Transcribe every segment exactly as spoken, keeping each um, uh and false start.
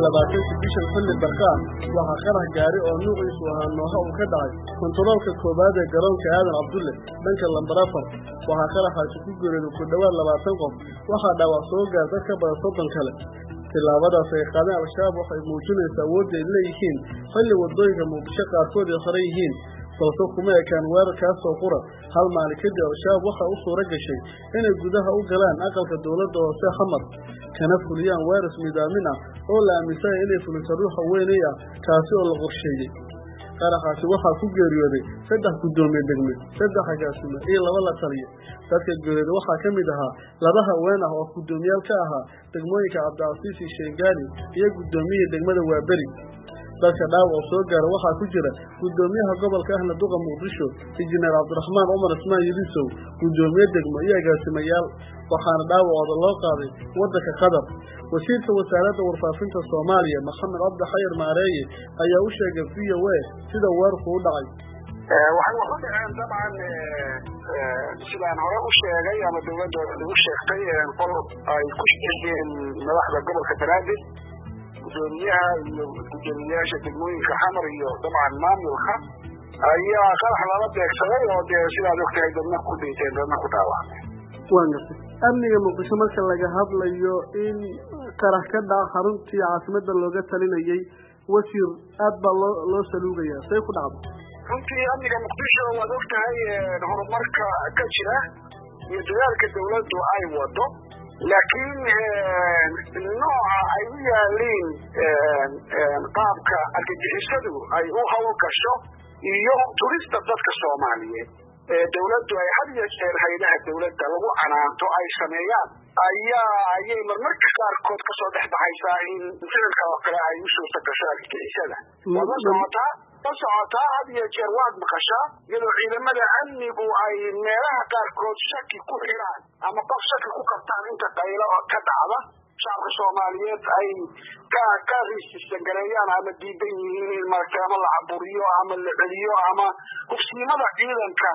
labaatanka bisha xilli barqaa waxaa qarax gaari oo nuuciisu ahaa nooha uu ka dhacay kontaroolka koobaad ee garoonka aadan cabdulle dhanka lambar afar waxaa qaraxaasi ku geeriyooday ku dhowaad labaatan qof waxaa dhaawac soo gaar dad ka badan soddon kale tilaabadaas ay qaadeen al-shabaab waxay muujinaysaa awoodda ay leeyihiin xilli wadooyinka muqdisho qaarkood ay xiran yihiin balse kuma ekaan weerarkaas oo qura hal maalin kadib al-shabaab waxaa u suura gashay inay gudaha u galaan aqalka dowladda hoose xamar kana fuliyaan weerar midaamin ah oo la aaminsanaya inay fuliso ruuxa weynay ah kaasi oo la qorsheeyey qaraxaasi waxaa ku geeriyooday saddex guddoomiye degme saddex agaasime iyo laba la taliye dadka geeriyooday waxaa ka mid ahaa laba haween ah oo guddoomiyaal ka ahaa degmooyinka cabdicasiis iyo sheegaani iyo guddoomiyaha degmada waaberi dadka dhaawac soo gaara waxaa ku jira guddoomiyaha gobolka ahna duqa muqdisho injineer cabdiraxmaan cumar ismaan yilisow guddoomiye degmo iyo agaasimayaal waxaana dhaawacooda loo qaaday waddanka qatar wasiirka wasaaradda warfaafinta soomaaliya maxamed cabdi xayir maareeye ayaa u sheegay v o a sida weerarku u dhacay waxay wax u dhaceen dabcan sidaan hore u sheegay ama dowladooda lagu sheegtay qol ay ku sheegeen madaxda gobolka banaadir gudoomiyaha iyo gudoomiyaasha degmooyinka xamar iyo dabcan maamulka ayaa qarax lala beegsaday oo dee sidaad ogtahay dadna ku dhinteen dadna ku dhaawacmeen waan gartay amniga muqdisho marka laga hadlayo in qarax ka dhaca xaruntii caasimada looga talinayay wasiir aad baa loo loo saluugaya say ku dhacday runtii amniga muqdisho waad ogtahay horumarka ka jira iyo dadaalka dawladdu ay wado laakiin nooca ay u yaaliin qaabka argagixisadu ay u hawl gasho iyo turista dadka soomaaliyeed ee dawladdu ay had iyo jeer hay'adaha dawladda lagu canaanto ay sameeyaan ayaa ayay marmarka qaarkood kasoo dhex baxaysaa in ficilka oo kale ay u suurta gasho argagixisada waad la socotaa la socotaa had iyo jeer waad maqashaa iyadoo ciidamada amnigu ay meelaha qaarkood shaki ku xiraan ama qof shaki ku qabtaan inta qaylo ka dhacda shacabka soomaaliyeed ay ka ka riisangareeyaan ama diidan yihiin in marka ama la caburiyo ama la celiyo ama hufsiimada ciidanka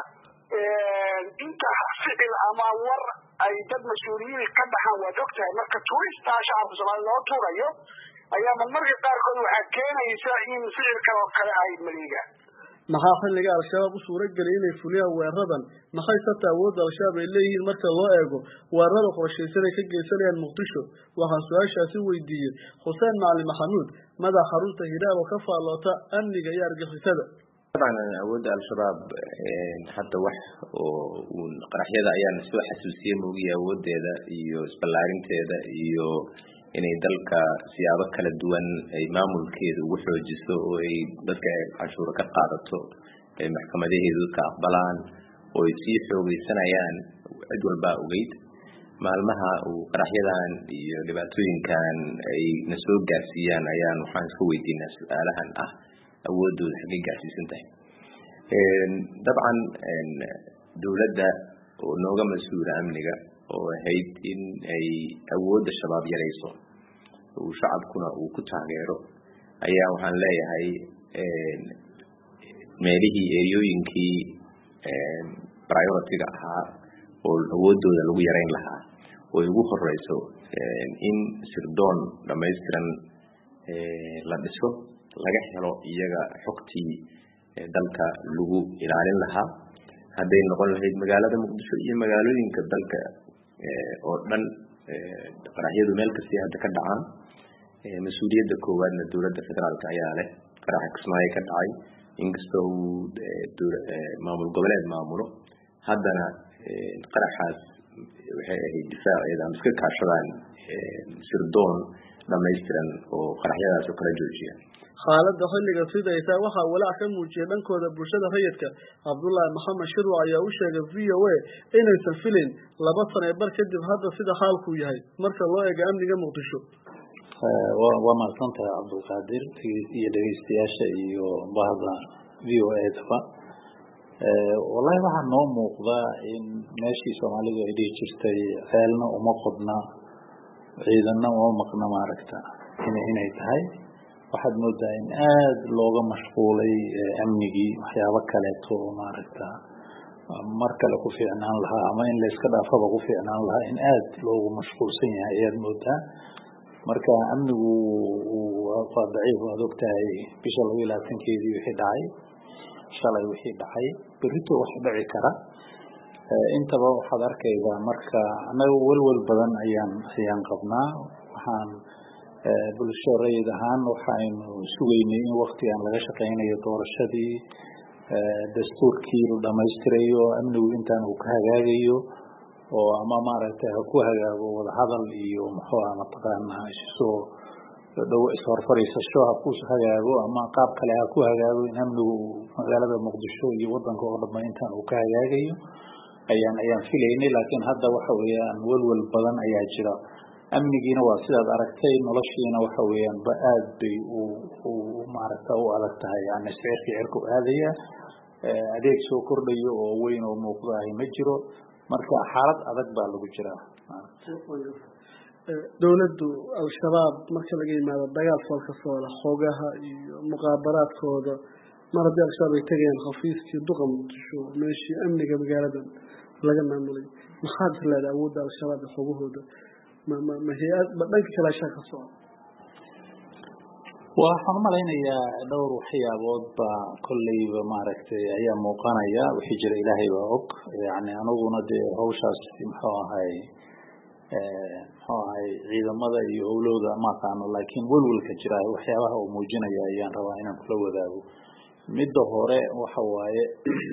inta ficil ama war ay dad mas-uuliyiin ka dhaxaan waad ogtahay marka tuurista shacabka soomaaliya loo tuurayo ayaa marmarka qaarkood waxaa keenaysa in ficilkan oo kale ay maliigaan maxaa xilliga al-shabaab u suura geliyay inay fuliyaan weeraradan maxay sabta awoodda al-shabaab ay leeyihiin marka loo eego weerarada qorshaysan ay ka geysanayaan muqdisho waxaan su-aashaasi weydiiyey xuseen macalin maxamuud madax xarunta hidaal oo ka faalloota amniga iyo argixisada طبعا awoodda al-shabaab hadda wax oo qaraxyada ayaan soo xasuusiyay moogiya awoodeeda iyo isballaarinteeda iyo inay dalka siyaabo kala duwan ay maamulkeedu ugu xoojiso oo ay dadka cashuur ka qaadato ay maxkamadaheedu ka aqbalaan oo ay sii xoogaysanayaan cid walba ogeyd maalmaha uu qaraxyadan iyo dhibaatooyinkan ay na soo gaarsiiyaan ayaan waxaan isku weydiinaa su'aalahan ah awoodooda xagee gaarsiisan tahay dabcan dowladda oo nooga mas-uula amniga oo ahayd in ay awoodda shabaab yarayso uu shacabkuna uu ku taageero ayaa waxaan leeyahay meelihii eryooyinkii priority-ga ahaa oo awoodooda lagu yarayn lahaa oo ugu horeyso in sirdoon dhamaystiran la dhiso laga helo iyaga xogtii dalka lagu ilaalin lahaa hadday noqon lahayd magaalada muqdisho iyo magaalooyinka dalka oo dhan qaraxyadu meel kasta hadda ka dhacaan mas-uuliyadda koowaadna dowladda federaalka ayaa leh qaraxa kismaayo ka dhacay inkastoo uu maamul goboleed maamulo haddana qaraxaas waxay ahayd difaaceeda ama iska kaashadaan sirdoon dhamaystiran oo qaraxyadaas oo kala joojiya xaaladda xilliga sidaysa waxaa walaac ka muujiyay dhankooda bulshada rayidka cabdullaahi maxamed shirwa ayaa u sheegay v o a inaysan filin laba sano ee bar kadib hadda sida xaalku yahay marka loo eego amniga muqdisho waa mahadsantahay cabdulqaadir iyo dhegeystayaasha iyo bahda v o a daba wallahi waxaa noo muuqda in meeshii soomaalidu ay dhihi jirtay ceelna uma qodna ciidanna uma maqna maaragta inay tahay waxaad moodaa in aada looga mashquulay amnigii waxyaabo kaleeto maaragta mar kale ku fiicnaan lahaa ama in layska dhaafaba ku fiicnaan lahaa in aada loogu mashquulsan yahay ayaad moodaa marka amnigu waa daciif waad ogtahay bisha laba iyo labaatankeedii wixii dhacay shalay wixii dhacay berrito wax dhici kara intaba waxaad arkaysaa marka anaga walwal badan ayaan ayaan qabnaa waxaan bulsho rayid ahaan waxaynu sugaynay in waqtigan laga shaqaynayo doorashadii dastuurkii la dhamaystirayo amnigu intaan uu ka hagaagayo oo ama maaragtay ha ku hagaago wadahadal iyo muxuu ah mataqaanaa isoo dhow isfarfariisasho ha ku hagaago ama qaab kale ha ku hagaago in amnigu magaalada muqdisho iyo wadanka oo dhammaan intaan uu ka hagaagayo ayaan ayaan filaynay laakiin hadda waxa weeyaan walwal badan ayaa jira amnigiina waa sidaad aragtay noloshiina waxa weeyaan ba aad bay u u maaragtay u adag tahay yani sicirkii cirku aadaya adeeg soo kordhayo oo weyn oo muuqda ay ma jiro marka xaalad adag baa lagu jiraa dawladdu al-shabaab marka laga yimaado dagaal falka soola xogaha iyo muqaabaraadkooda mar haddii al-shabaab ay tegayaan xafiiskii duqa muqdisho meeshii amniga magaalada laga maamulay maxaad leedahay awoodda al-shabaab iyo xogahooda ma ma ma hay-ad ma dhanka kale shaa ka socda waxaan malaynayaa dhowr waxyaabood baa kolleyba maaragtay ayaa muuqanaya wixii jira ilaahay baa og yani aniguna dee hawshaas muxuu ahay muxuu ahay ciidamada iyo howlooda ma aqaano laakiin welwelka jira waxyaabaha uu muujinaya ayaan rabaa inaan kula wadaago midda hore waxa waaye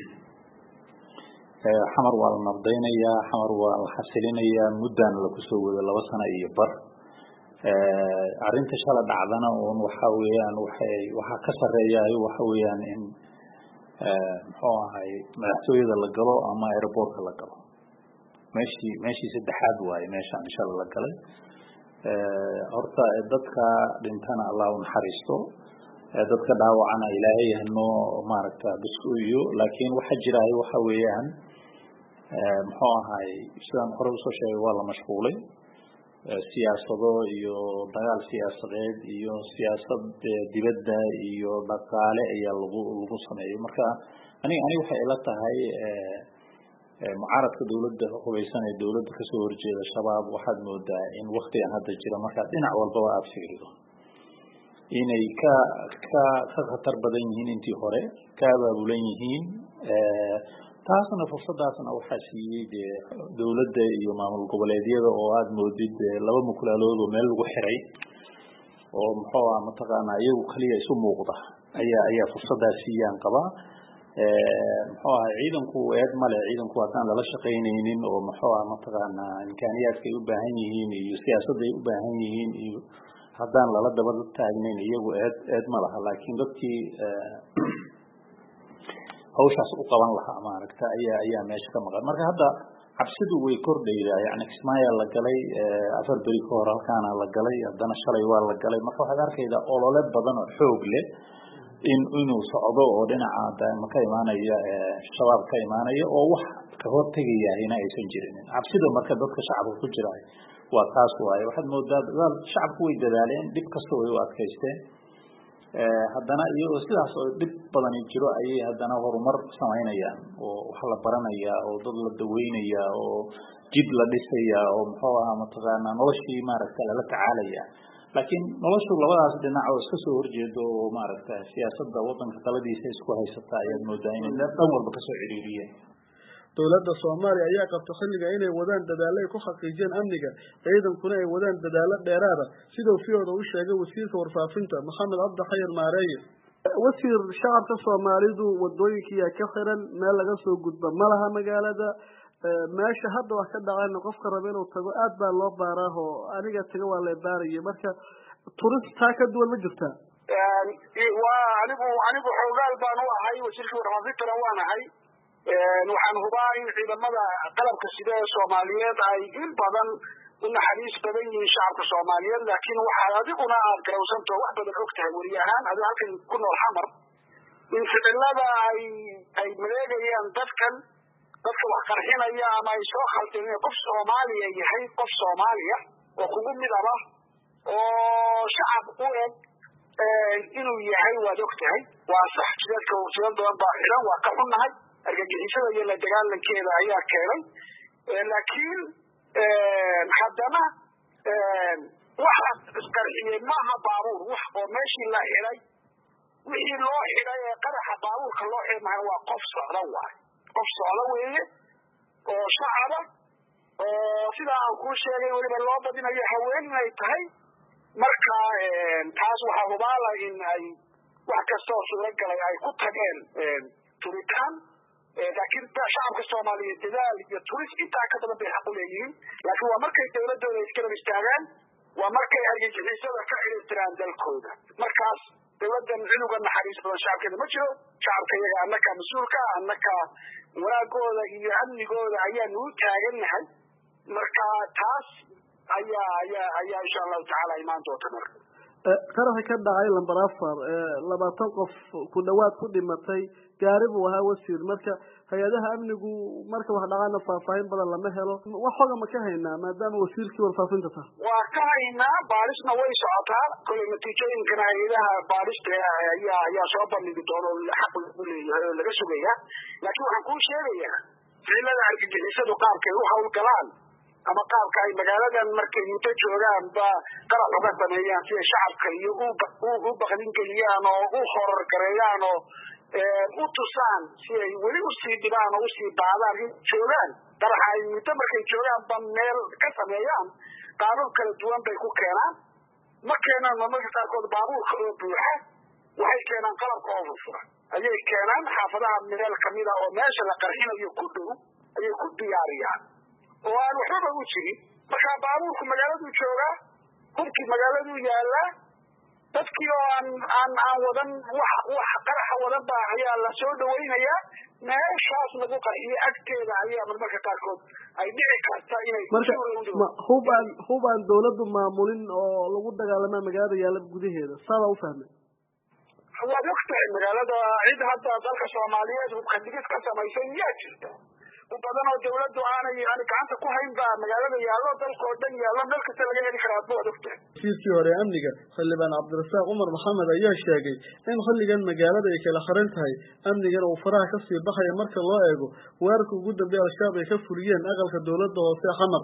xamar waa la nabdaynayaa xamar waa la xasilinayaa muddaan lagu soo wada laba sano iyo bar arrinta shala dhacdana uun waxa weeyaan waxay waxaa ka sarreeyayo waxa weeyaan in muxuu ahay madaxtooyada la galo ama airportka la galo meeshii meeshii saddexaad waaye meeshaan shala la galay horta dadka dhintana allah u naxariisto dadka dhaawacana ilaahay hanoo maaragta biskuiyo laakiin waxa jiraay waxa weeyaan muxuu ahay sidaan hore usoo sheegay waa la mashquulay siyaasado iyo dagaal siyaasadeed iyo siyaasad dibadda iyo dhaqaale ayaa lagu lagu sameeyay marka aniga aniga waxay ila tahay mucaaradka dawladda hubeysan ee dawladda kasoo horjeeda shabaab waxaad moodaa in waktigan hadda jira markaa dhinac walbaba aada fiirido inay ka ka ka khatar badan yihiin intii hore ka abaabulan yihiin taasna fursadaasna waxaa siiyey dee dawladda iyo maamul goboleedyada oo aada moodid laba mukulaalood oo meel lagu xiray oo muxuu ah mataqaanaa iyagu kaliya isu muuqda ayaa ayaa fursadaas siiyaan qabaa muxuu ahay ciidanku eed male ciidanku haddaan lala shaqaynaynin oo muxuu ah mataqaanaa imkaaniyaadka ay u baahan yihiin iyo siyaasadda ay u baahan yihiin iyo haddaan lala daba taagnayn iyagu eed eed ma laha laakiin dadkii hawshaas u qaban lahaa maaragta ayaa ayaa meesha ka maqan marka hadda cabsidu way kordhaydaa yani kismaayaa la galay afar beri ka hor halkaana la galay haddana shalay waa la galay marka waxaad arkaydaa olole badan oo xoog leh in inuu socdo oo dhinaca ma ka imaanaya shabaab ka imaanaya oo wax ka hortegayahina aysan jirinin cabsida marka dadka shacabka ku jira waa taas waaye waxaad moodaa dadaal shacabku way dadaaleen dhib kasta way u adkaysteen haddana iyagoo sidaas oo dhib badani jiro ayay haddana horumar samaynayaan oo wax la baranayaa oo dad la daweynaya oo jid la dhisaya oo muxuu ahaa mataqaanaa noloshii maaragta lala tacaalaya laakiin noloshu labadaas dhinac oo iska soo horjeedo oo maaragta siyaasadda waddanka taladiisa isku haysata ayaad moodaa inay dhan walba kasoo ciriiriyeen dowladda Soomaaliya ayaa qabta xilliga inay wadaan dadaalo ay ku xaqiijiyaan amniga ciidankuna ay wadaan dadaalo dheeraad ah sida uu fiyoda u sheegay wasiirka warfaafinta Maxamed Cabdi Xayir Maareeye wasiir shacabka Soomaalidu wadooyinka ka xiran meel laga soo gudba malaha magaalada meesha hadda wax ka dhacay qofka raba inuu tago aad baa loo baaraa oo aniga taga waa la baariyay marka turista ka duwan ma jirtaa waa anigu anigu xoogaal baan u ahay wasiirka warfaafinta waan ahay waxaan hubaa in ciidamada qalabka sida Soomaaliyeed ay in badan u naxariis badan yihiin shacabka Soomaaliyeed laakiin waxa adiguna aad garowsanto wax badan ogtahay wariyahan adiga halkan ku nool xamar in ficilada ay ay mareegayaan dadkan dadka wax qarxinaya ama ay soo khaldeen qof Soomaaliya yahay qof Soomaaliya oo kugu mid ah oo shacab u eg inuu yahay waad ogtahay waa sax dadka wasiirada badan baa xiran waa ka xunnahay argagixisada iyo la dagaalankeeda ayaa keenay laakiin haddana waxa isqarxiyey maaha baabuur wax oo meeshii la xidhay wixii loo xidhay ee qaraxa baabuurka loo xidhay waa qof socda waay qof socda weeye oo shacaba oo sida aan kuu sheegay weliba loo badinayo haween inay tahay marka taas waxaa hubaala in ay wax kastoo suuragalay ay ku tageen turitaan laakiin shacabka soomaaliyeed dadaal iyo turis intaa ka badan bay xaq u leeyihiin laakiin waa markay dawladooda iskarab istaagaan waa markay argagixisada ka xiriirtiraan dalkooda markaas dawladdan cinuga naxariis badan shacabkeeda ma jiro shacabka iyaga annaka mas-uulka ah annaka wanaagooda iyo amnigooda ayaanu u taagannahay marka taas ayaa ayaa ayaa insha allahu tacaala imaan doonta marka qaraxa ka dhacay lambar afar labaatan qof ku dhawaad ku dhimatay gaari buu ahaa wasiir marka hay-adaha amnigu marka wax dhacana faahfaahin badan lama helo wax xoga ma ka haynaa maadaama wasiirkii warfaafinta tahay waa ka haynaa baarisna way socotaa kole natiijooyinkana hay-adaha baarista ayaa ayaa soo bandhigi doona oo xaq lagu leeyahay oo laga sugaya laakiin waxaan kuu sheegayaa ficilada argagixisadu qaabkay u hawlgalaan ama qaabka ay magaaladan markay muddo joogaan ba qarax uga sameeyaan si ay shacabka iyo u baqdin geliyaan oo u horar gareeyaan oo u tusaan si ay weli usii dhibaan oo usii baadaan in joogaan qaraxa ay muddo markay joogaan ba meel ka sameeyaan qaabab kala duwan bay ku keenaan ma keenaan marmarka qaarkood baabuurka oo buuxa waxay keenaan qalabka oo furfura ayay keenaan xaafadaha meel kamida oo meesha la qarxinayo ku dhow ayay ku diyaariyaan oo aan waxba u jirin marka baabuurku magaaladuu joogaa hubkii magaaladuu yaalaa dadkii oo aan aan aan wadan wax wax qaraxa wadan baa ayaa la soo dhawaynayaa meeshaas lagu qarxiyay agteeda ayaa marmarka qaarkood ay dhici karta inay hubaan hubaan dawladdu maamulin oo lagu dagaalamaa magaalada yaala gudaheeda saabaa u fahmay waad ogtahay magaalada cid hadda dalka soomaaliyeed hubka digid ka samaysan miyaa jirta u badan oo dawladdu aanay yani gacanta ku hayn baa magaalada yaallo dalka oo dhan yaallo meel kasta laga heli karaa adba waad ogtahay wasiirkii hore amniga xildhibaan cabdirasaaq cumar maxamed ayaa sheegay in xilligan magaalada ay kala xiran tahay amnigana uu faraha kasii baxaya marka loo eego weerarka ugu dambeeya al-shabaab ay ka fuliyeen aqalka dawladda hoose xamar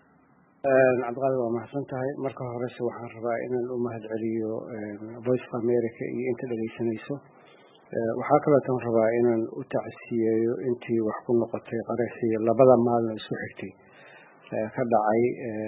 cabdiqaadir waa mahadsan tahay marka horese waxaan rabaa inaan u mahad celiyo voice of america iyo inta dhegaysanayso waxaa kaleetan rabaa inaan u tacsiyeeyo intii wax ku noqotay qaraxii labada maalin isu xigtay ka dhacay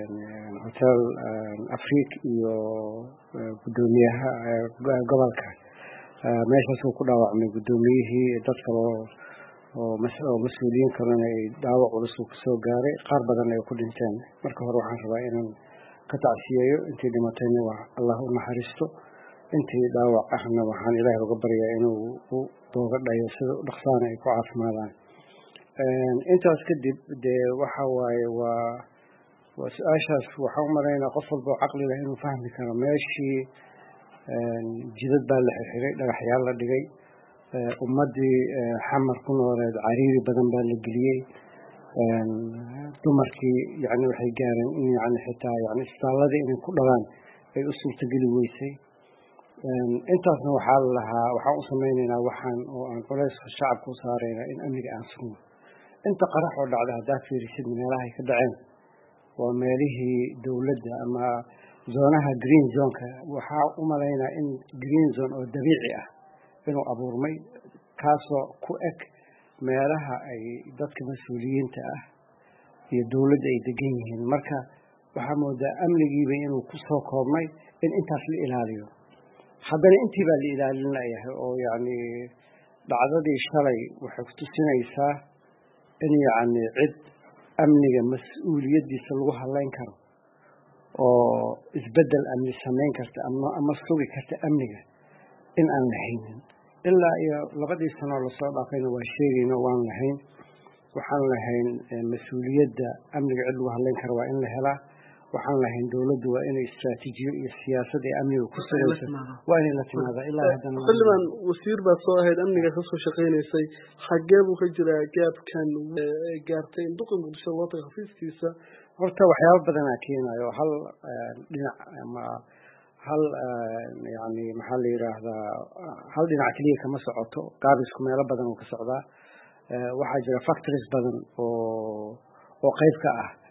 hotel afrique iyo guddoomiyaha gobolka meeshaasuu ku dhaawacmay guddoomiyihii dad kaloo oo mas-uuliyiin kalena ay dhaawac culus uu kasoo gaaray qaar badan ay ku dhinteen marka hore waxaan rabaa inaan ka tacsiyeeyo intii dhimatayna waa allah u naxariisto intii dhaawac ahna waxaan ilaahay uga baryaa inuu u dooga dhayo sida dhaqsaana ay ku caafimaadaan intaas kadib dee waxa waaye waa waa su-aashaas waxaan u malaynaa qof walba oo caqli leh inuu fahmi karo meeshii jidad baa la xirxiray dhagaxyaal la dhigay ummadii xamar ku nooleed cariiri badan baa la geliyey dumarkii yani waxay gaareen in yani xitaa yani isbitaaladii inay ku dhalaan ay u suurtageli weysay intaasna waxaa la lahaa waxaan u samaynaynaa waxaan oo aan culayska shacabka u saaraynaa in amniga aan sugno inta qarax oo dhacda haddaad fiirisid meelahay ka dhaceen waa meelihii dawladda ama zoonaha green zoneka waxaa u malaynaa in green zone oo dabiici ah inuu abuurmay kaasoo ku eg meelaha ay dadka mas-uuliyiinta ah iyo dawladda ay degan yihiin marka waxaa moodaa amnigiiba inuu ku soo koobmay in intaas la ilaaliyo haddana intii baa la ilaalin layahay oo yacni dhacdadii shalay waxay kutusinaysaa in yacni cid amniga mas-uuliyaddiisa lagu hadlayn karo oo isbeddel amni samayn karta ama ama sugi karta amniga in aan lahaynin ilaa iyo labadii sanoo lasoo dhaafayna waa sheegayno waan lahayn waxaan lahayn mas-uuliyadda amniga cid lagu hadlayn karo waa in la helaa waxaan lahayn dawladdu waa inay istraatiijiyo iyo siyaasad ee amniga ku sugayso waa inay la timaadaa ilaa haddana xildhibaan wasiir baad soo ahayd amniga kasoo shaqaynaysay xagee buu ka jiraa gaabkan gaartay in duqa muqdisho loo tago xafiiskiisa horta waxyaaba badanaa keenayo hal dhinac ama hal yani maxaa la yidhaahdaa hal dhinac keliya kama socoto gaabisku meelo badan oo ka socdaa waxaa jira factories badan oo oo qayb ka ah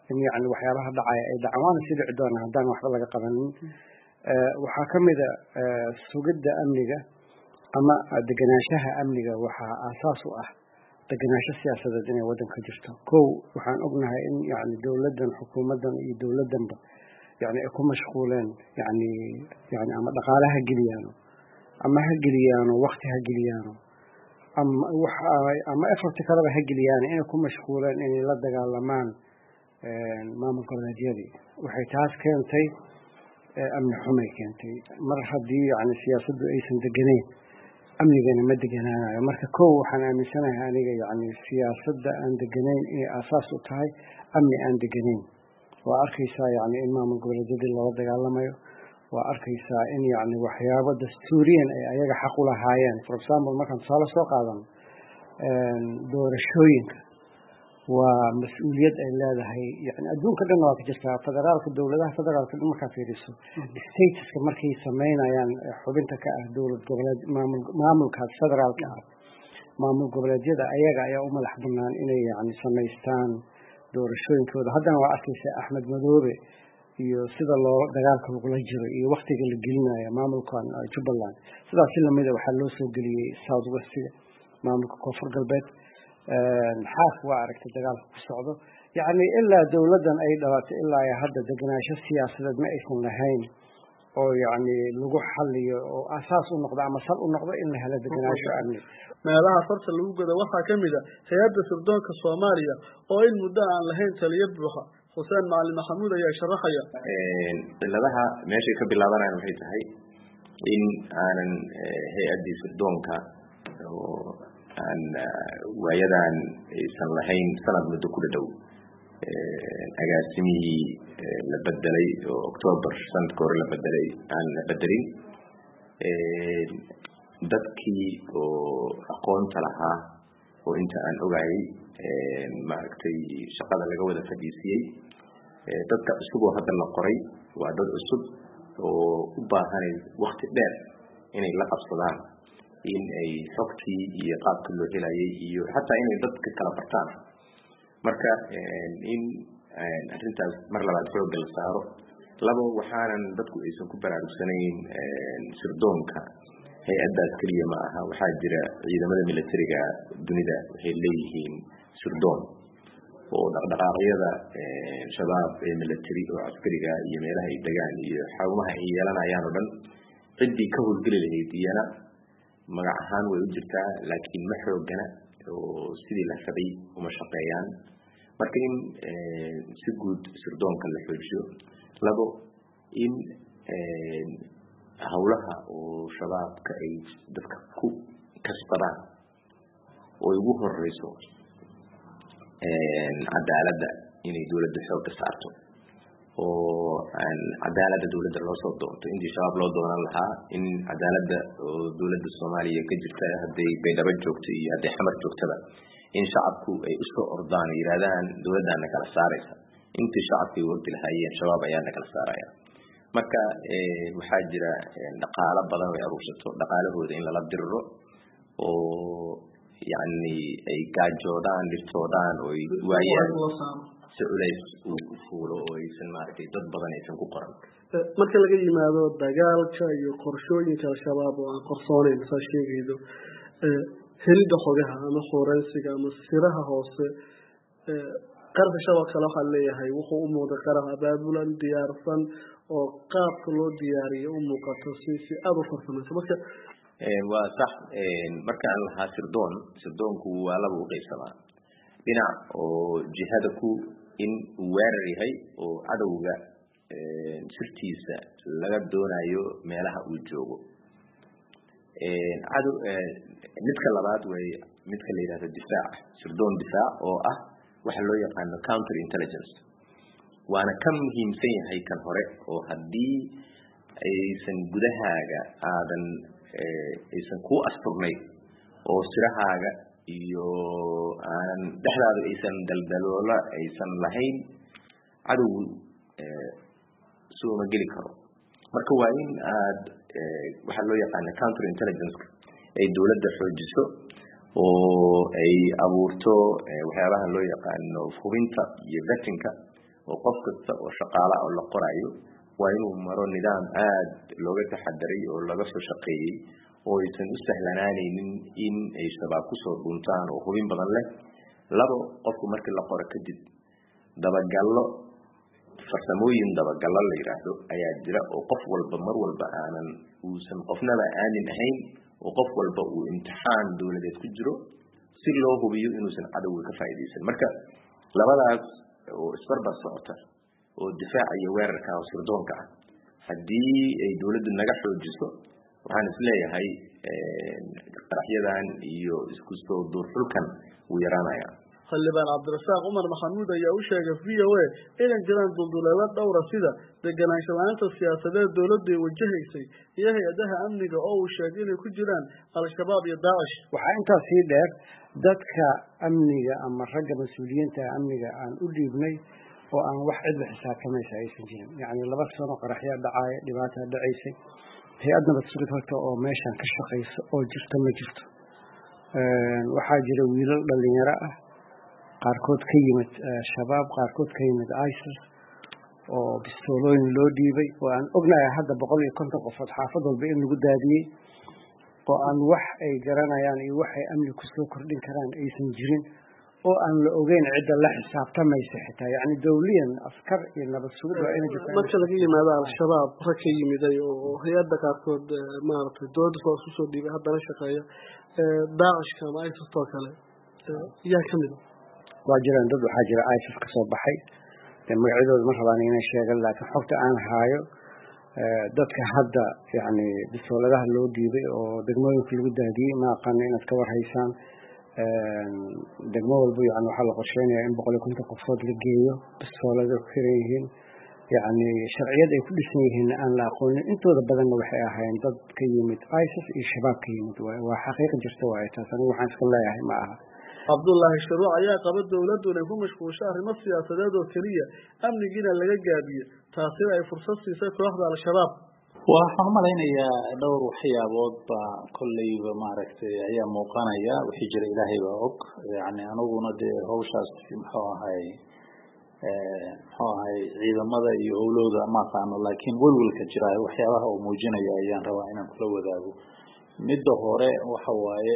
in yani waxyaabaha dhacaya ay dhacaan waana sii dhici doonaa haddaan waxba laga qabanin waxaa ka mid a sugidda amniga ama degenaanshaha amniga waxaa aasaas u ah degenaansho siyaasadeed inay waddanka jirto kow waxaan ognahay in yani dowladdan xukuumaddan iyo dowladdanba yani ay ku mashquuleen yani yani ama dhaqaale ha geliyaano ama ha geliyaano wakti ha geliyaano ama waxa ama effort kaleba ha geliyaan inay ku mashquuleen inay la dagaalamaan maamul goboleedyadii waxay taas keentay amni xumay keentay mar haddii yani siyaasaddu aysan degenayn amnigana ma deganaanayo marka kow waxaan aaminsanahay aniga yani siyaasadda aan deganayn inay aasaas u tahay amni aan deganayn waa arkaysaa yani in maamul goboleedyadii loola dagaalamayo waa arkaysaa in yani waxyaabo dastuuriyan ay ayaga xaq u lahaayeen for example markaan tusaale soo qaadan doorashooyinka waa mas-uuliyad ay leedahay yani adduunka dhan waa ka jirtaa federaalka dowladaha federaalka dhan markaa fiiriso statuska markay samaynayaan xubinta ka ah dowlad goboleed maamul maamulkaas federaalka ah maamul goboleedyada ayaga ayaa u madax banaan inay yani samaystaan doorashooyinkooda haddana waa arkaysaa axmed madoobe iyo sida loo dagaalka lagula jiro iyo waktiga la gelinayo maamulkan Jubbaland sidaas lamid ah waxaa loo soo geliyay South West maamulka koonfur galbeed xaaf waa aragtay dagaalka ku socdo yani ilaa dowladdan ay dhalatay ilaa hadda degenaansho siyaasadeed ma aysan lahayn oo yani lagu xaliyo oo asaas u noqdo ama sal u noqdo in la helo degenaansho amni meelaha farta lagu gado waxaa ka mid ah hay'adda sirdoonka Soomaaliya oo in muddo aan lahayn taliye buuxa Xuseen Macalin Maxamuud ayaa sharaxaya ciladaha meesha ka bilaabanayaan waxay tahay in aanan hay'adda sirdoonka oo aan waayadan aysan lahayn sanad muddo ku dhow agaasimihii la bedelay oo October sanadka hore la bedelay aan la bedelin dadkii oo aqoonta lahaa oo inta aan ogaayay maaragtay shaqada laga wada fadhiisiyay dadka cusub oo hadda la qoray waa dad cusub oo u baahan waqti dheer inay la qabsadaan in ay xogtii iyo qaabka loo helayay iyo xataa inay dadka kala bartaan marka in arrintaas mar labaad xoog la saaro labo waxaanan dadku aysan ku baraarugsanayn sirdoonka hay'adaas kaliya ma aha waxaa jira ciidamada militariga dunida waxay leeyihiin sirdoon oo dhaqdhaqaaqyada shabaab ee military oo askariga iyo meelaha ay degaan iyo xarumaha ay yeelanayaan oo dhan ciddii ka howlgeli lahayd iyana magac ahaan way u jirtaa laakiin ma xoogana oo sidii la rabay uma shaqeeyaan marka in si guud sirdoonka la xoojiyo labo in hawlaha oo shabaabka ay dadka ku kasbadaan oo ugu horeyso cadaaladda inay dowladda xoog ka saarto oo cadaaladda dowladda loo soo doonto intii shabaab loo doonan lahaa in cadaaladda oo dowladda Soomaaliya ka jirta hadday baydhabo joogto iyo hadday xamar joogtaba in shacabku ay u soo ordaan yiraahdaan dowladdaana kala saaraysa intii shacabku waqti lahaayeen shabaab ayaa kala saaraya marka waxaa jira dhaqaale badan oo aruursato dhaqaalahooda in lala diriro oo yani ay gaajoodaan dhirtoodaan oo ay waayaan si culays u fuulo oo aysan maaragtay dad badan aysan ku qoran marka laga yimaado dagaalka iyo qorshooyinka shabaab oo aan qorsoonayn soo sheegaydo helida xogaha ama forensiga ama siraha hoose qarka shabaab kale waxa leeyahay wuxuu u muuqdaa qarah abaabulan diyaarsan oo qaabka loo diyaariyo u muuqato si si aad u farsamaysan marka waa sax markaan lahaa sirdoon sirdoonku waa laba u qaybsamaa dhinac oo jihada ku in weerar yahay oo cadowga sirtiisa laga doonayo meelaha uu joogo cadow midka labaad way midka la yiraahdo difaac sirdoon difaac oo ah waxa loo yaqaan counter intelligence waana ka muhiimsan yahay kan hore oo haddii aysan gudahaaga aadan aysan ku asturnayn oo sirahaaga iyo aan dhexdaada aysan daldaloola aysan lahayn cadow soo ma geli karo marka waa in aad waxa loo yaqaan counter intelligence ay dawladda xoojiso oo ay abuurto waxyaabaha loo yaqaan hubinta iyo vetting oo qof kasta oo shaqaale ah oo la qorayo waa inuu maro nidaam aad looga taxadaray oo laga soo shaqeeyay oo aysan u sahlanaanaynin in ay shabaab ku soo dhuntaan oo hubin badan leh labo qofku markii la qoro kadib dabagallo farsamooyin dabagallo la yiraahdo ayaa jira oo qof walba mar walba aanan uusan qofnaba aanin ahayn oo qof walba uu imtixaan dawladeed ku jiro si loo hubiyo inuusan cadowga ka faa'iideysan marka labadaas oo isbarbar socota oo difaac iyo weerarka oo sirdoonka ah haddii ay dawladdu naga xoojiso waxaan isleeyahay qaraxyadan iyo isku soo duurxulkan wuu yaraanayaa xildhibaan cabdirasaaq cumar maxamuud ayaa u sheegay v o a inay jiraan dulduleelo dhowra sida deganaansho la-aanta siyaasadeed dawladdu ay wajahaysay iyo hay-adaha amniga oo uu sheegay inay ku jiraan al-shabaab iyo daacish waxaa intaas sii dheer dadka amniga ama ragga mas-uuliyiinta amniga aan u dhiibnay oo aan wax cidla xisaabtamaysa aysan jirin yacni laba sano qaraxyaa dhacaaya dhibaataa dhacaysay hay-ad nabad sugid horta oo meeshan ka shaqaysa oo jirta ma jirto waxaa jira wiilal dhalinyaro ah qaarkood ka yimid shabaab qaarkood ka yimid isis oo bistoolooyin loo dhiibay oo aan ognahay hadda boqol iyo konton qofood xaafad walba in lagu daadiyey oo aan wax ay garanayaan iyo waxay amni kusoo kordhin karaan aysan jirin oo aan la ogeyn cidda la xisaabtamaysa xitaa yacni dawliyan askar iyo nabad sugid waa inay jirtaan marka laga yimaado al-shabaab rag ka yimiday oo hay-adda qaarkood maaragtay dowladda soo kusoo dhiibay haddana shaqeeya daacishka ama isis oo kale yaa ka mid waa jiraan dad waxaa jira isis ka soo baxay magacyadooda ma rabaan inay sheegan laakiin xogta aan haayo dadka hadda yacni bisooladaha loo dhiibay oo degmooyinka lagu daadiyey ma aqaano inaad ka warhaysaan degmo walba yani waxaa la qorsheynayaa in boqol iyo konton qofood la geeyo bisoolada ku xiran yihiin yacni sharciyad ay ku dhisan yihiin aan la aqoonin intooda badanna waxay ahaayeen dad ka yimid isis iyo shabaab ka yimid waa xaqiiqa jirta waaye taas anigu waxaan iska leeyahay ma aha cabdullaahi sharuuc ayaa qaba dawladdu inay ku mashquulsho arrimo siyaasadeed oo keliya amnigiina laga gaabiyo taasina ay fursad siisay kooxda al-shabaab waxaan u malaynayaa dhowr waxyaabood baa kolleyba maaragtay ayaa muuqanaya wixii jira ilaahay baa og yani aniguna dee hawshaas muxuu ahay muxuu ahay ciidamada iyo howlooda ma aqaano laakiin welwelka jira waxyaabaha uu muujinaya ayaan rabaa inaan kula wadaago midda hore waxa waaye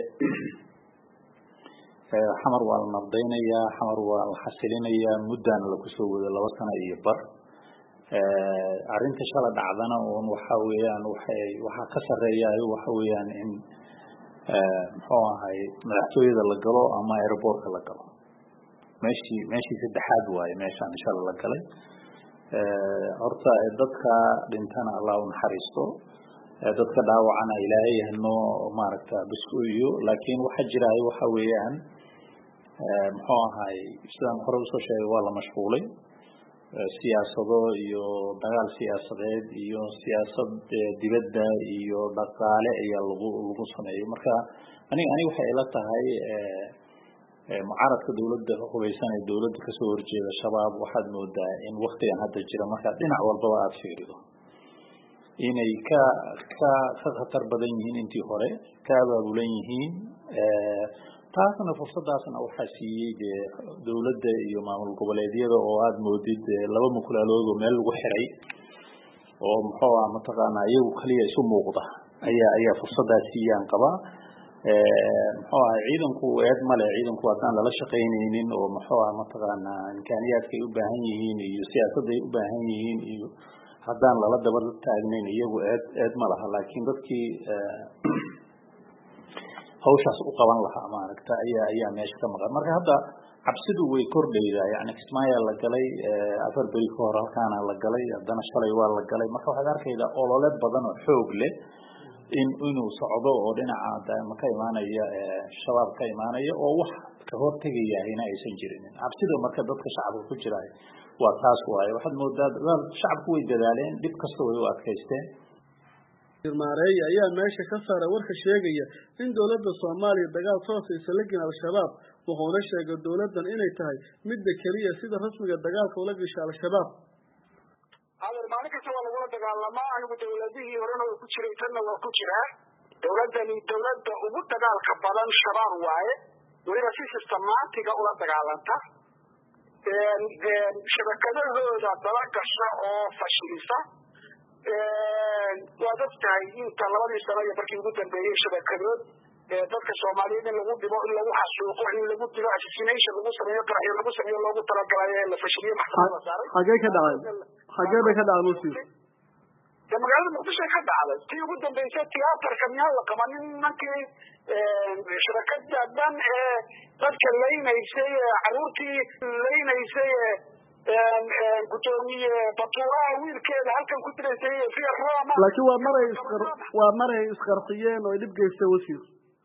xamar waa la nabdaynayaa xamar waa la xasilinayaa muddaana laku soo wado laba sano iyo bar arrinta shala dhacdana uun waxa weeyaan waxay waxaa ka sarreeyayo waxa weeyaan in muxuu ahay madaxtooyada la galo ama airportka la galo meeshii meeshii saddexaad waaye meeshaan shala la galay horta dadka dhintana allah u naxariisto dadka dhaawacana ilaahay hanoo maaragta bisooyo laakiin waxa jiraayo waxa weeyaan muxuu ahay sidaan hore usoo sheegay waa la mashquulay siyaasado iyo dagaal siyaasadeed iyo siyaasad dibadda iyo dhaqaale ayaa lagu lagu sameeyay marka aniga aniga waxay ila tahay mucaaradka dawladda hubaysan ee dawladda kasoo horjeeda shabaab waxaad moodaa in waktigan hadda jira markaa dhinac walbaba aada fiirido inay ka ka ka khatar badan yihiin intii hore ka abaabulan yihiin taasna fursadaasna waxaa siiyey dee dawladda iyo maamul goboleedyada oo aada moodid laba mukulaalood oo meel lagu xiray oo muxuu ah mataqaanaa iyagu kaliya isu muuqda ayaa ayaa fursadaas siiyaan qabaa muxuu ahay ciidanku eed male ciidanku haddaan lala shaqaynaynin oo muxuu ah mataqaanaa imkaaniyaadkay u baahan yihiin iyo siyaasadday u baahan yihiin iyo haddaan lala daba taagnayn iyagu eed eed ma laha laakiin dadkii hawshaas u qaban lahaa maaragta ayaa ayaa meesha ka maqan marka hadda cabsidu way kordhaydaa yani kismaayaa la galay afar beri ka hor halkaana la galay haddana shalay waa la galay marka waxaad arkaydaa olole badan oo xoog leh in inuu socdo oo dhinaca ma ka imaanaya shabaab ka imaanaya oo wax ka hortegayahayna aysan jirin cabsida marka dadka shacabka ku jira waa taas waaye waxaad moodaa shacabku way dadaaleen dhib kasta way u adkaysteen maareey ayaa meesha ka saaray warka sheegaya in dawladda Soomaaliya dagaal toos ah isla galin al-shabaab wuxuuna sheegay dawladdan inay tahay midda kaliya sida rasmiga dagaalka ula gashay al-shabaab hadal maalin kasta waa lagu dagaalamaa anigu dawladihii horena way ku jiray tanna waa ku jiraa dawladdani dawladda ugu dagaalka badan shabaab waaye weliba si systematic ula dagaalanta shabakadahooda daba gasha oo fashilisa waad ogtahay inta labadii sano iyo markii ugu dambeeyey shabakadood dadka Soomaaliyeed in lagu dhibo in lagu xasuuqo in lagu dilo assassination lagu sameeyo qaraxyo lagu sameeyo loogu talagalay in la fashiliyo maxkamadda saaray xagee ka dhacay xagee bay ka dhacday musiir magaalada muqdisho ka dhacday tii ugu dambeysay tiyaatarka miyaa la qabanin markii shabakada dhan ee dadka leynaysay caruurtii leynaysay gudoomiye batuuraha wiilkeeda halkan ku diraysay fi Roma laakiin waa maray isqar waa maray isqarxiyeen oo dib geystay wasiir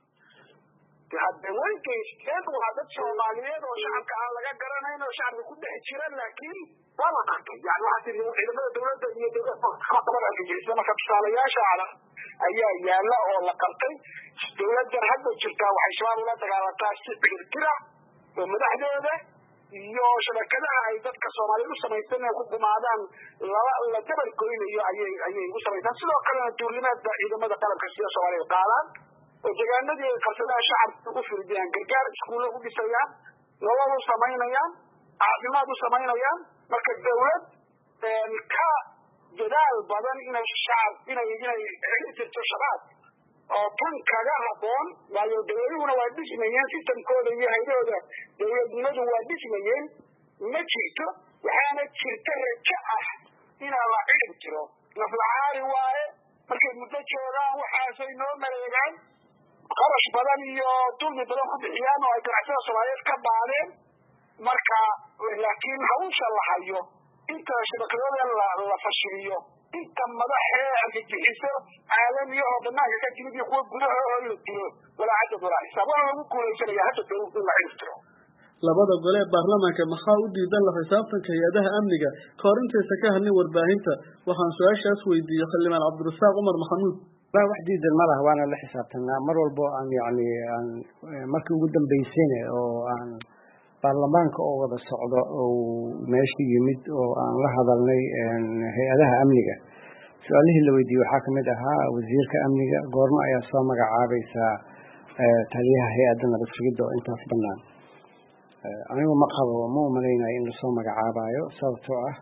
hadda way geysteen waa dad Soomaaliyeed oo shacabka aan laga garanayn oo shacabka ku dhex jira laakiin waa la qantay yani waxa tiriyay ciidamada dawladda iyo dawladda xaqabada geysay marka tusaalayaasha ala ayaa yaala oo la qantay dawladda hadda jirta waxay shabaab la dagaalantaa si xirtira oo madaxdeeda iyo shabakadaha ay dadka Soomaaliyeed u sameeyeen ku gumaadaan laba la dabar goynayo ayay ayay u sameeyaan sidoo kale duulimaadka ciidamada qalabka sida Soomaaliyeed qaadan oo deegaanadii qarsadaha shacabka u firdiyaan gargaar iskuulo u dhisayaan nolol u sameeyaan caafimaad u sameeyaan marka dawlad ka jadaal badan inay shacab inay inay xiriirto shabaab oo tan kaga haboon waayo dawladuhuna waa dhismayeen sistamkooda iyo haydooda dawladnimadu waa dhismayeen ma jirto waxaana jirta rajo ah inaa la cirib jiro naflacaari waaye markay muddo joogaan waxaasay noo mareegaan qarash badan iyo dulmi badan ku bixiyaan oo ay ganacsatada Soomaaliyeed ka baadeen marka laakiin hawsha la hayo inta shabakadooda la fashiliyo inta madaxee argagixiso caalamiya oo banaanka ka timid iyo kuwa gudaha oo la dilo walaa cadad walaa xisaab waxa lagu guulaysanaya hadda dawladda la ciribtiro labada gole ee baarlamaanka maxaa u diidan la xisaabtanka hay'adaha amniga ka hor intaysa ka hadlin warbaahinta waxaan su-aashaas weydiiyey xildhibaan cabdirasaaq cumar maxamuud waa wax diidan ma laha waana la xisaabtanaa mar walbo aan yacni aan markii ugu dambeysayna oo aan baarlamaanka oo wada socdo oo meesha yimid oo aan la hadalnay hay-adaha amniga su-aalihii la weydiiyey waxaa kamid ahaa wasiirka amniga goorma ayaa soo magacaabaysaa taliyaha hay-adda nabad sugidda oo intaas bannaan anigu ma qabo ma umalaynayo in lasoo magacaabayo sababtoo ah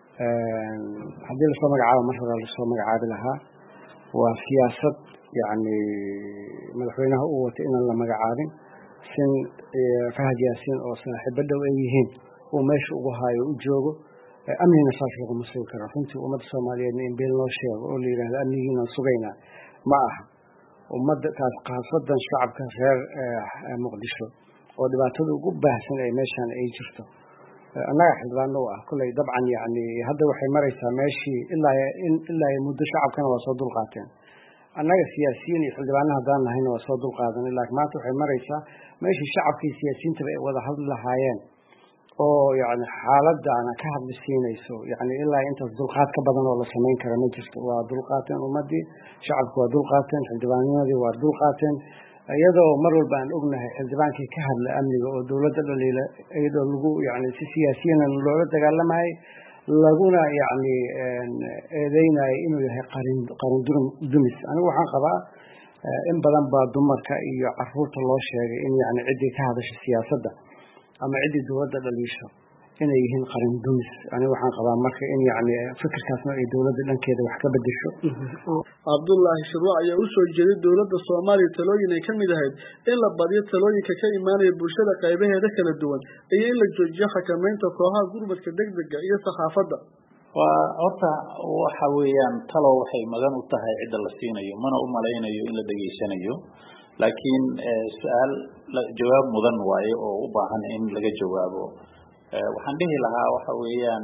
haddii lasoo magacaabo mar hore lasoo magacaabi lahaa waa siyaasad yacni madaxweynaha uu watay inaan la magacaabin sin Fahad Yaasiin oo saaxiibo dhow ay yihiin uu meesha ugu haayo u joogo amnina saas laguma sugi karo runtii ummadda Soomaaliyeedna in been loo sheego oo la yidhaahdo amnigiina sugaynaa ma aha ummadda kaas khaasadan shacabka reer Muqdisho oo dhibaatada ugu baahsan ay meeshaan ay jirto annaga xildhibaano ah kulay dabcan yacni hadda waxay maraysaa meeshii ilaa ilaa muddo shacabkana waa soo dulqaateen annaga siyaasiyiin iyo xildhibaano haddaan nahayna waa soo dulqaadan laakiin maanta waxay maraysaa meeshii shacabka iyo siyaasiyiintaba ay wada hadli lahaayeen oo yacni xaaladana ka hadli siinayso yacni ilaa intaas dulqaad ka badan oo la samayn kara ma jirto waa dulqaateen ummaddii shacabku waa dulqaateen xildhibaanadii waa dulqaateen iyadoo mar walba aan ognahay xildhibaankii ka hadla amniga oo dawladda dhaliila iyadoo lagu yacni si siyaasiyiin loola dagaalamayay laguna yacni eedeynayo inuu yahay qarin qarin dumis anigu waxaan qabaa in badan baa dumarka iyo caruurta loo sheegay in yacni ciddii ka hadasha siyaasadda ama ciddii dawladda dhaliisho inay yihiin qarin dumis anigu waxaan qabaa marka in yacni fikirkaasna ay dawladda dhankeeda wax ka bedesho cabdullaahi shirwac ayaa u soo jeeday dawladda Soomaaliya talooyin ay ka mid ahayd in la badiyo talooyinka ka imaanaya bulshada qaybaheeda kala duwan iyo in la joojiyo xakamaynta kooxaha gurmadka degdega iyo saxaafadda waa horta waxa weeyaan talo waxay magan u tahay cidda la siinayo mana u malaynayo in la dhageysanayo laakiin su'aal jawaab mudan waaye oo u baahan in laga jawaabo waxaan dhihi lahaa waxa weeyaan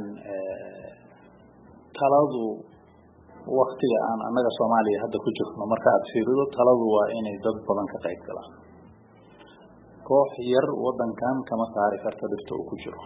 taladu waqtiga aan annaga Soomaaliya hadda ku jirno marka aad fiirido taladu waa inay dad badan ka qayb galaan koox yar wadankan kama saari karto dhibta uu ku jiro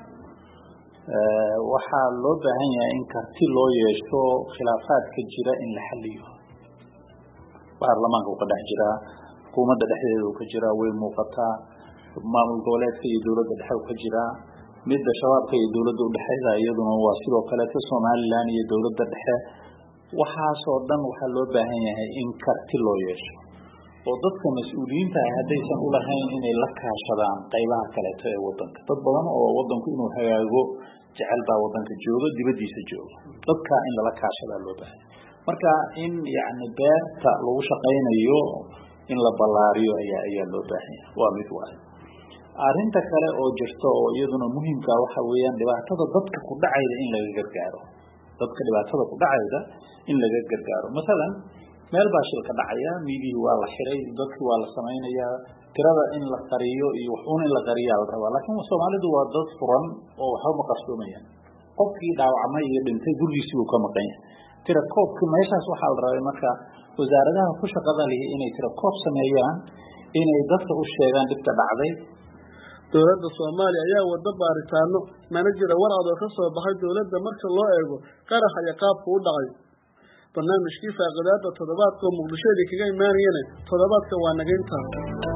waxaa loo baahan yahay in karti loo yeesho khilaafaadka jira in la xalliyo baarlamaanka uu ka dhex jiraa xukuumadda dhexdeeda uu ka jiraa way muuqataa maamul goboleedka iyo dawladda dhexe uu ka jiraa midda shabaabka iyo dawladda u dhexeeda iyaduna waa sidoo kale ta Soomaaliland iyo dawladda dhexe waxaas oo dhan waxaa loo baahan yahay in karti loo yeesho oo dadka mas'uuliyiinta ah haddaysan u lahayn inay la kaashadaan qaybaha kaleeto ee wadanka dad badan oo wadanku inuu hagaago jecel baa wadanka jooga dibadiisa jooga dadka in lala kaashadaa loo baahan marka in yacni beerta lagu shaqaynayo in la ballaariyo ayaa ayaa loo baahan yahay waa mid waay arrinta kale oo jirto oo iyaduna muhiimka waxa weeyaan dhibaatada dadka ku dhacayda in laga gargaaro dadka dhibaatada ku dhacayda in laga gargaaro masalan meel baa shil ka dhacaya miidii waa la xiray dadkii waa la samaynayaa tirada in la qariyo iyo wuxuuna in la qariyaa la rabaa laakiin Soomaalidu waa dad furan oo waxba ma qarsoonayaan qofkii dhaawacmay iyo dhintay gurigiisii uu ka maqan yahay tira koobka meeshaas waxa la rabaa marka wasaaradaha ku shaqada leh inay tira koob sameeyaan inay dadka u sheegaan dhibka dhacday dowladda Soomaaliya ayaa wada baaritaano manager warcad oo ka soo baxay dowladda marka loo eego qarax iyo qaabka u dhacay barnaamijkii faaqidaada toddobaadka Muqdisho kaga imaanayeen toddobaadka waa nageynta